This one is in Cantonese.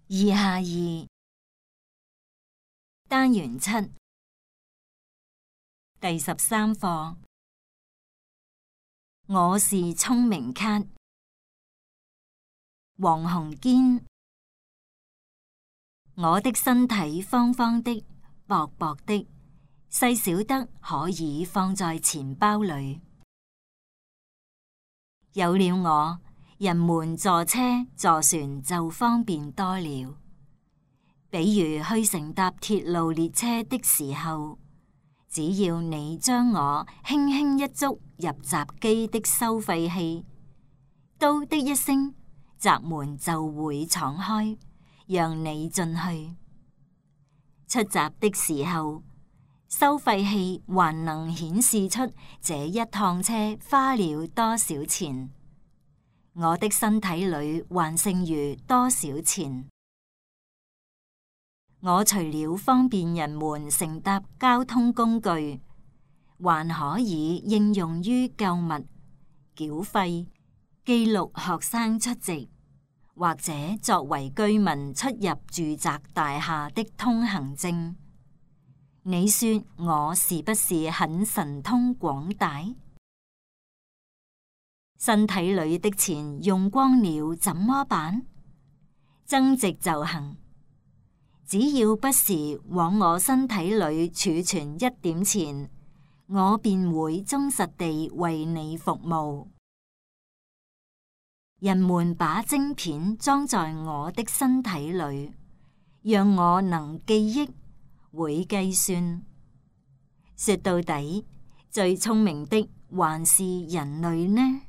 二下二單元七第13課，我是聰明卡。黃鴻堅。我的身體方方的、薄薄的，細小得可以放在錢包裏。有了我，人們坐車坐船就方便多了。比如去乘搭鐵路列車的時候，只要你將我輕輕一捉入閘機的收費器，嘟的一聲，閘門就會敞開，讓你進去。出閘的時候，收費器還能顯示出這一趟車花了多少錢，我的身體裏還剩餘多少錢。我除了方便人們乘搭交通工具，還可以應用於購物、繳費、記錄學生出席，或者作為居民出入住宅大廈的通行證。你說我是不是很神通廣大？身體裏的錢用光了怎麼辦？增值就行，只要不時往我身體裏儲存一點錢，我便會忠實地為你服務。人們把晶片裝在我的身體裏，讓我能記憶、會計算。說到底，最聰明的還是人類呢？